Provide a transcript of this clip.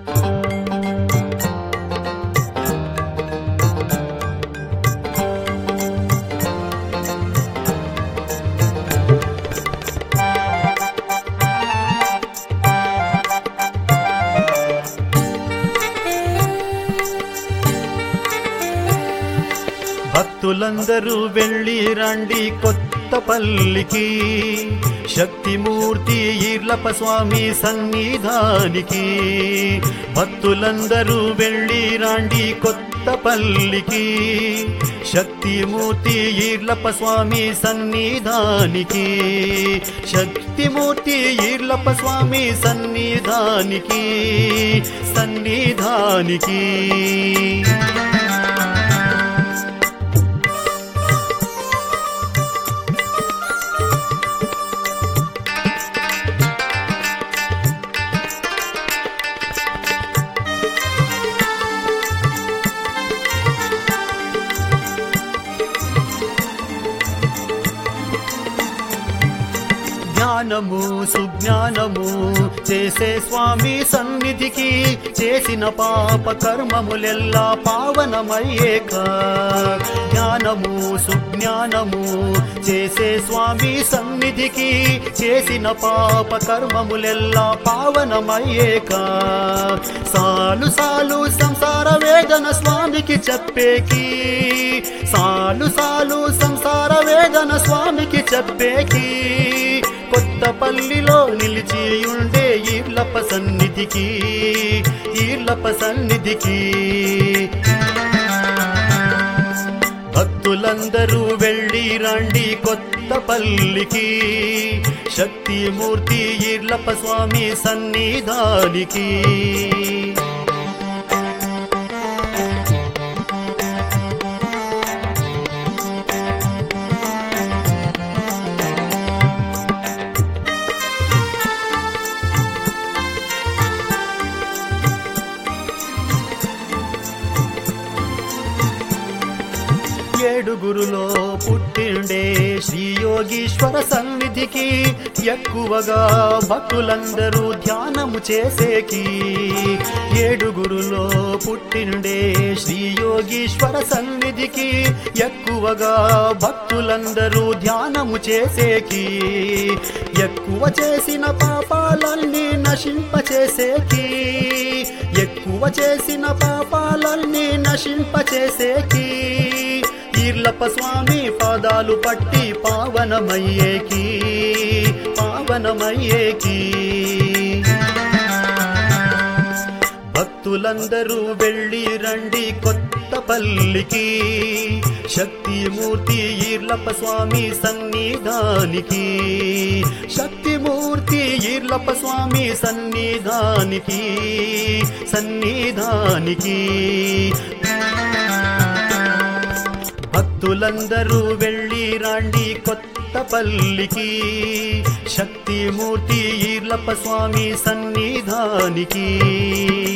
భక్తులందరూ వెళ్ళి రండి కొత్తపల్లికి, శక్తిమూర్తి ఈర్లప్ప స్వామి సన్నిధానికి. భక్తులందరూ వెళ్ళి రండి కొత్తపల్లికి, శక్తిమూర్తి ఈర్లప్ప స్వామి సన్నిధానికి. శక్తిమూర్తి ఈర్లప్ప స్వామి సన్నిధానికి, సన్నిధానికి. జ్ఞానము సుజ్ఞానము చేసే స్వామి సన్నిధికి, చేసిన పాప కర్మములెల్లా పావనమయ్యేక. జ్ఞానము సుజ్ఞానము చేసే స్వామి సన్నిధికి, చేసిన పాప కర్మములెల్లా పావనమయ్యేక. సాలు సాలు సంసార వేదన స్వామికి చెప్పేకి, సాలు సాలు సంసార వేదన స్వామికి చెప్పేకి. కొత్తపల్లిలో నిలిచి ఉండే ఈర్లప్ప సన్నిధికి, ఈర్లప్ప సన్నిధికి. భక్తులందరూ వెళ్ళి రండి కొత్తపల్లికి, శక్తిమూర్తి ఈర్లప్ప స్వామి సన్నిధానికి. ఏడుగురులో పుట్టిండే శ్రీ యోగీశ్వర సన్నిధికి, ఎక్కువగా భక్తులందరూ ధ్యానము చేసేకి. ఏడుగురులో పుట్టిండే శ్రీ యోగీశ్వర సన్నిధికి, ఎక్కువగా భక్తులందరూ ధ్యానము చేసేకి. ఎక్కువ చేసిన పాపాలన్నీ నశింపచేసేకి, ఎక్కువ చేసిన పాపాలన్నీ నశింపచేసేకి. ఈర్లప్ప స్వామి పాదాలు పట్టి పావనమయ్యేకి, పావనమయ్యేకి. భక్తులందరూ వెళ్ళి రండి కొత్తపల్లికి, శక్తిమూర్తి ఈర్లప్ప స్వామి సన్నిధానికి. శక్తిమూర్తి ఈర్లప్ప స్వామి సన్నిధానికి, సన్నిధానికి. భక్తులందరూ వెళ్ళి రండి కొత్తపల్లికి, శక్తిమూర్తి ఈర్లప్ప స్వామి సన్నిధానికి.